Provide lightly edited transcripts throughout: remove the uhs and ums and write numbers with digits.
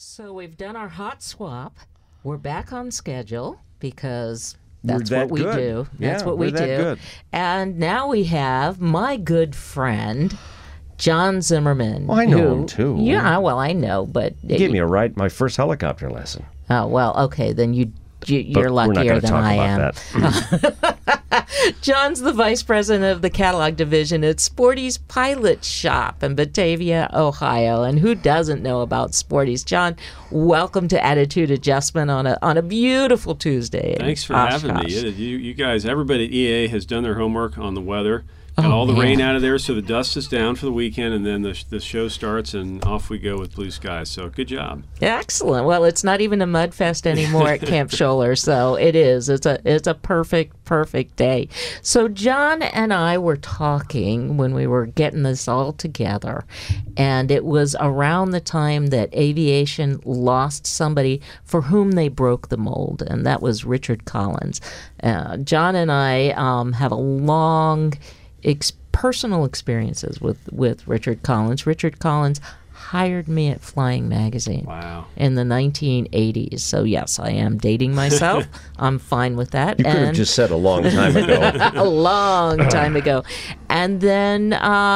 So we've done our hot swap. We're back on schedule because We're that's that what we good. do. That's Yeah, what we we're that do. good. And now we have my good friend, John Zimmerman. Well, I know who- him, too. Yeah, well, I know, but He gave me a ride, my first helicopter lesson. oh well, okay, then you're But we're not luckier going to than talk I about am. that. John's the vice president of the catalog division at Sporty's Pilot Shop in Batavia, Ohio. And who doesn't know about Sporty's? John, welcome to Attitude Adjustment on a beautiful Tuesday. Thanks for Oshkosh. having me. You guys, everybody at EA has done their homework on the weather. Got Oh, all the man. rain out of there, so the dust is down for the weekend, and then the show starts, and off we go with blue skies. So good job. Excellent. Well, it's not even a mud fest anymore at Camp Scholler, so it is. It's a perfect day. So John and I were talking when we were getting this all together, and it was around the time that aviation lost somebody for whom they broke the mold, and that was Richard Collins. John and I have a long personal experiences with Richard Collins. Richard Collins hired me at Flying Magazine Wow. in the 1980s. So yes, I am dating myself. I'm fine with that. You could have just said a long time ago. a long time ago. And then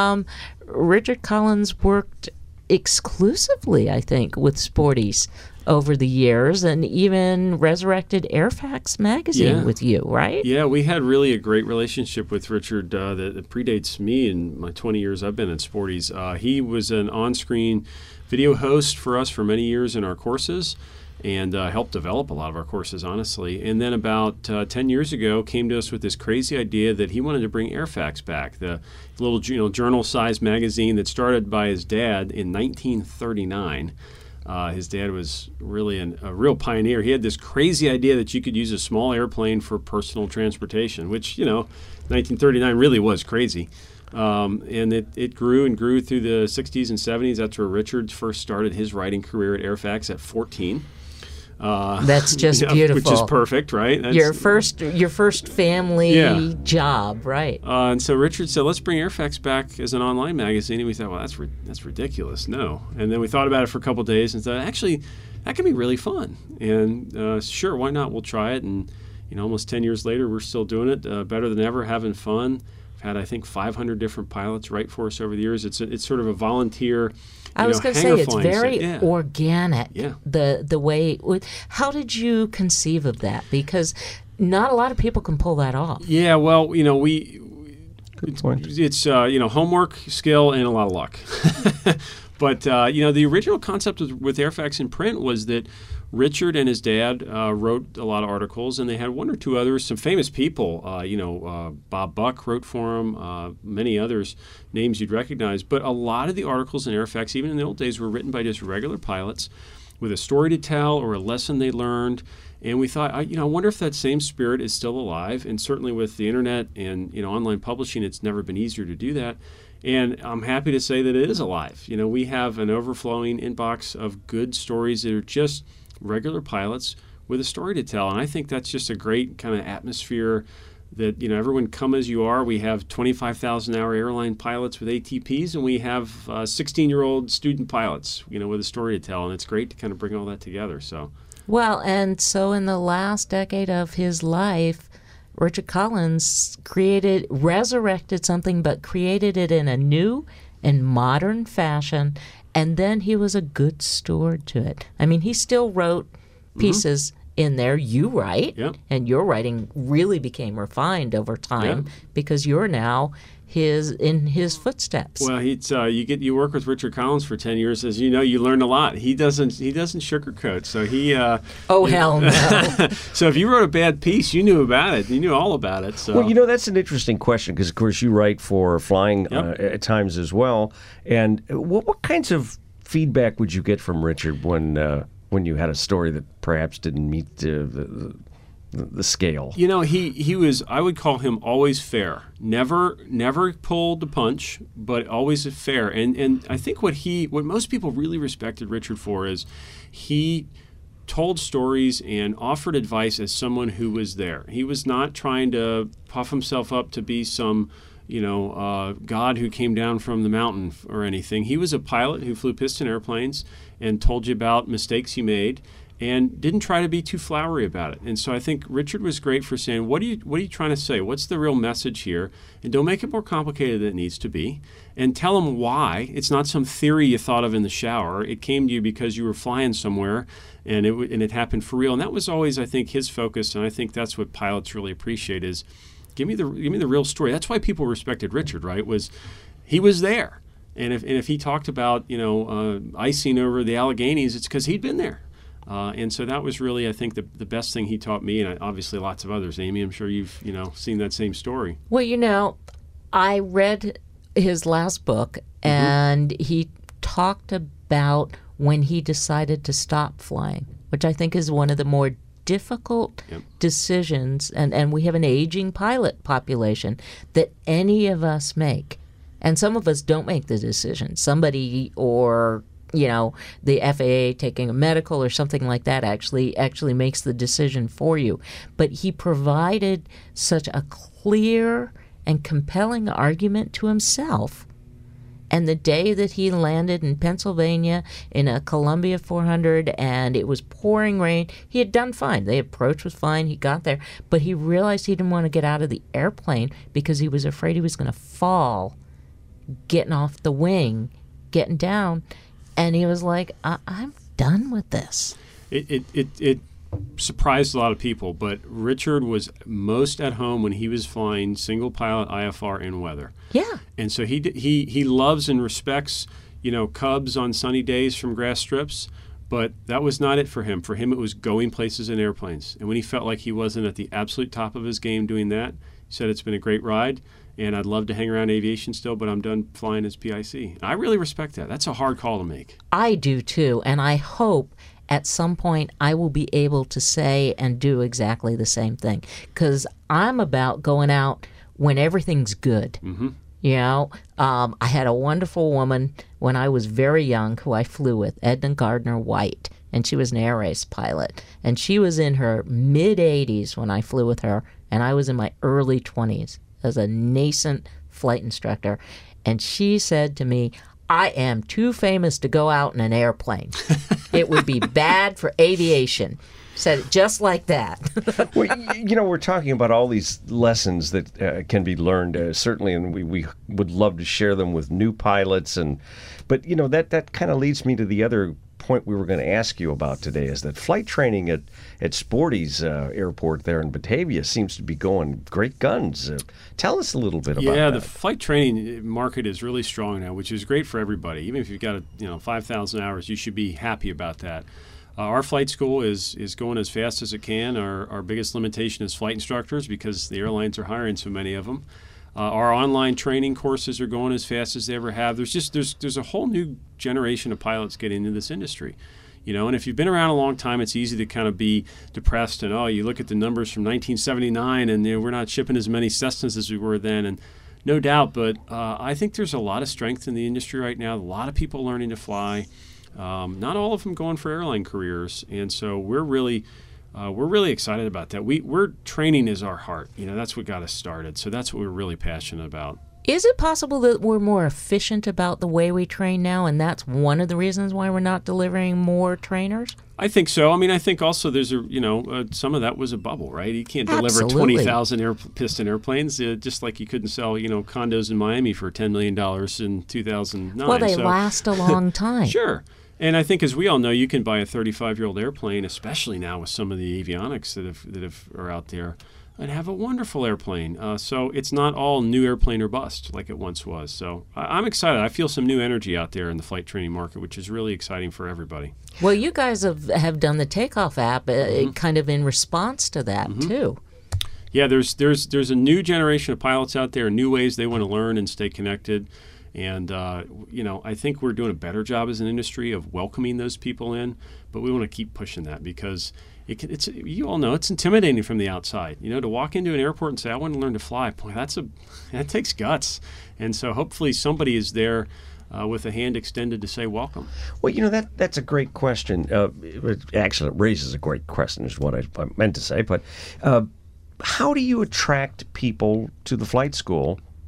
Richard Collins worked exclusively, I think, with Sporties over the years, and even resurrected Airfax magazine Yeah. with you, right? Yeah, we had really a great relationship with Richard that predates me in my 20 years I've been at Sporties. He was an on-screen video host for us for many years in our courses, and helped develop a lot of our courses, honestly. And then about 10 years ago, came to us with this crazy idea that he wanted to bring Airfax back, the little journal-sized magazine that started by his dad in 1939. His dad was really a real pioneer. He had this crazy idea that you could use a small airplane for personal transportation, which, 1939 really was crazy. And it grew and grew through the 60s and 70s. That's where Richard first started his writing career at Airfax at 14. That's just beautiful. Which is perfect, right? That's, Your first family Yeah. job, right? And so Richard said, let's bring Airfax back as an online magazine. And we thought, well, that's ridiculous. No. And then we thought about it for a couple of days and thought, actually, that could be really fun. And sure, why not? We'll try it. And almost 10 years later, we're still doing it, better than ever, having fun. We've had, I think, 500 different pilots write for us over the years. It's sort of a volunteer. I was going to say hangar it's flying very set. Yeah. organic. Yeah. The way. How did you conceive of that? Because not a lot of people can pull that off. Yeah, well, Good point. it's homework, skill, and a lot of luck. But the original concept with Airfax in print was that Richard and his dad wrote a lot of articles, and they had one or two others, some famous people. Bob Buck wrote for them, many others, names you'd recognize. But a lot of the articles in Airfax, even in the old days, were written by just regular pilots with a story to tell or a lesson they learned. And we thought, I wonder if that same spirit is still alive. And certainly with the internet and online publishing, it's never been easier to do that. And I'm happy to say that it is alive. We have an overflowing inbox of good stories that are just regular pilots with a story to tell. And I think that's just a great kind of atmosphere that, everyone come as you are. We have 25,000-hour airline pilots with ATPs, and we have 16-year-old student pilots, with a story to tell. And it's great to kind of bring all that together. So. Well, and so in the last decade of his life, Richard Collins resurrected something, but created it in a new and modern fashion, and then he was a good steward to it. I mean, he still wrote pieces in there. You write, Yep. and your writing really became refined over time Yep. because you're now in his footsteps. Well, you work with Richard Collins for 10 years, as you know, you learn a lot. He doesn't sugarcoat. So hell no. So if you wrote a bad piece, you knew about it. You knew all about it. So Well, that's an interesting question because, of course, you write for Flying Yep. at times as well. And what kinds of feedback would you get from Richard when you had a story that perhaps didn't meet the scale? He was, I would call him always fair. Never pulled the punch, but always fair. And I think what most people really respected Richard for is he told stories and offered advice as someone who was there. He was not trying to puff himself up to be some God who came down from the mountain or anything. He was a pilot who flew piston airplanes and told you about mistakes he made and didn't try to be too flowery about it. And so I think Richard was great for saying, what are you trying to say? What's the real message here? And don't make it more complicated than it needs to be. And tell them why. It's not some theory you thought of in the shower. It came to you because you were flying somewhere and it happened for real. And that was always, I think, his focus. And I think that's what pilots really appreciate is give me the real story. That's why people respected Richard, right? He was there. And if he talked about, icing over the Alleghenies, it's because he'd been there. And so that was really, I think, the best thing he taught me, and obviously lots of others. Amy, I'm sure you've seen that same story. Well, I read his last book, and he talked about when he decided to stop flying, which I think is one of the more difficult decisions, and we have an aging pilot population, that any of us make. And some of us don't make the decision. Somebody or the FAA taking a medical or something like that actually makes the decision for you. But he provided such a clear and compelling argument to himself. And the day that he landed in Pennsylvania in a Columbia 400 and it was pouring rain, he had done fine. The approach was fine. He got there. But he realized he didn't want to get out of the airplane because he was afraid he was going to fall, getting off the wing, getting down. And he was like, I'm done with this. It surprised a lot of people, but Richard was most at home when he was flying single pilot IFR in weather. Yeah. And so he loves and respects, Cubs on sunny days from grass strips, but that was not it for him. For him, it was going places in airplanes. And when he felt like he wasn't at the absolute top of his game doing that, he said, it's been a great ride. And I'd love to hang around aviation still, but I'm done flying as PIC. And I really respect that. That's a hard call to make. I do too, and I hope at some point I will be able to say and do exactly the same thing, because I'm about going out when everything's good. Mm-hmm. I had a wonderful woman when I was very young who I flew with, Edna Gardner White, and she was an air race pilot. And she was in her mid-80s when I flew with her, and I was in my early 20s. As a nascent flight instructor, and she said to me, I am too famous to go out in an airplane. It would be bad for aviation. Said it just like that. Well, we're talking about all these lessons that can be learned, certainly, and we would love to share them with new pilots. But that kind of leads me to the other point we were going to ask you about today, is that flight training at Sporty's airport there in Batavia seems to be going great guns. Tell us a little bit about that. Yeah, the flight training market is really strong now, which is great for everybody. Even if you've got 5,000 hours, you should be happy about that. Our flight school is going as fast as it can. Our biggest limitation is flight instructors because the airlines are hiring so many of them. Our online training courses are going as fast as they ever have. There's a whole new generation of pilots getting into this industry. And if you've been around a long time, it's easy to kind of be depressed and, you look at the numbers from 1979 and we're not shipping as many Cessnas as we were then. And no doubt, but I think there's a lot of strength in the industry right now, a lot of people learning to fly. Not all of them going for airline careers. And so we're really excited about that. We're training is our heart. That's what got us started. So that's what we're really passionate about. Is it possible that we're more efficient about the way we train now, and that's one of the reasons why we're not delivering more trainers? I think so. I think also there's some of that was a bubble, right? You can't deliver Absolutely. 20,000 piston airplanes, just like you couldn't sell, condos in Miami for $10 million in 2009. Well, they last a long time. Sure. And I think, as we all know, you can buy a 35-year-old airplane, especially now with some of the avionics that are out there, and have a wonderful airplane. So it's not all new airplane or bust like it once was. So I'm excited. I feel some new energy out there in the flight training market, which is really exciting for everybody. Well, you guys have done the Takeoff app kind of in response to that, too. Yeah, there's a new generation of pilots out there, new ways they want to learn and stay connected. And, I think we're doing a better job as an industry of welcoming those people in, but we want to keep pushing that because it's you all know it's intimidating from the outside. To walk into an airport and say, I want to learn to fly, boy, that takes guts. And so hopefully somebody is there with a hand extended to say welcome. Well, that's a great question. Actually, it raises a great question is what I meant to say. But how do you attract people to the flight school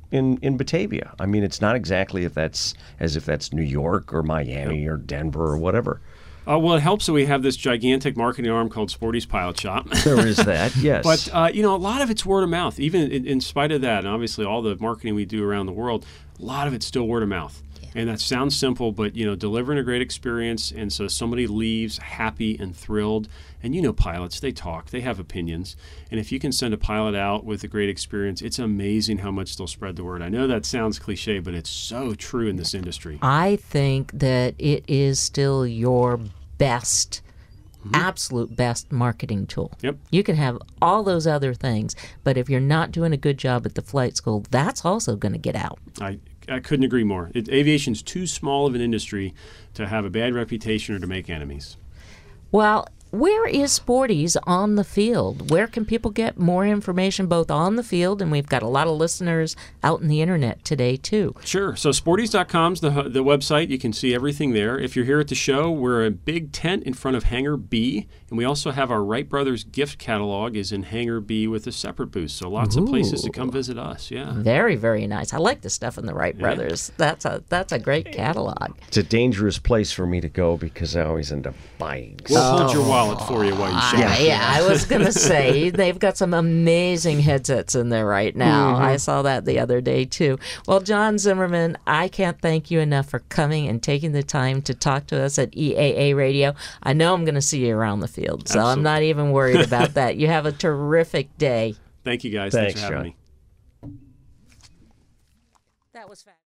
in Batavia. I mean, it's not exactly as if that's New York or Miami or Denver or whatever. Well, it helps that we have this gigantic marketing arm called Sporty's Pilot Shop. There is that, yes. But, a lot of it's word of mouth. Even in spite of that, and obviously all the marketing we do around the world, a lot of it's still word of mouth. And that sounds simple, but, delivering a great experience, and so somebody leaves happy and thrilled. And pilots, they talk, they have opinions. And if you can send a pilot out with a great experience, it's amazing how much they'll spread the word. I know that sounds cliche, but it's so true in this industry. I think that it is still your best, absolute best marketing tool. Yep. You can have all those other things, but if you're not doing a good job at the flight school, that's also going to get out. I couldn't agree more. Aviation's too small of an industry to have a bad reputation or to make enemies. Well, where is Sporty's on the field? Where can people get more information both on the field, and we've got a lot of listeners out in the internet today too. Sure. So Sportys.com is the website. You can see everything there. If you're here at the show, we're a big tent in front of Hangar B, and we also have our Wright Brothers gift catalog is in Hangar B with a separate booth. So lots of places to come visit us. Yeah. Very, very nice. I like the stuff in the Wright Brothers. That's a great catalog. It's a dangerous place for me to go because I always end up buying. We'll hold your wallet for you while you shop. Yeah, I was going to say, they've got some amazing headsets in there right now. I saw that the other day, too. Well, John Zimmerman, I can't thank you enough for coming and taking the time to talk to us at EAA Radio. I know I'm going to see you around the field, so I'm not even worried about that. You have a terrific day. Thank you, guys. Thanks for having John. me. That was fabulous.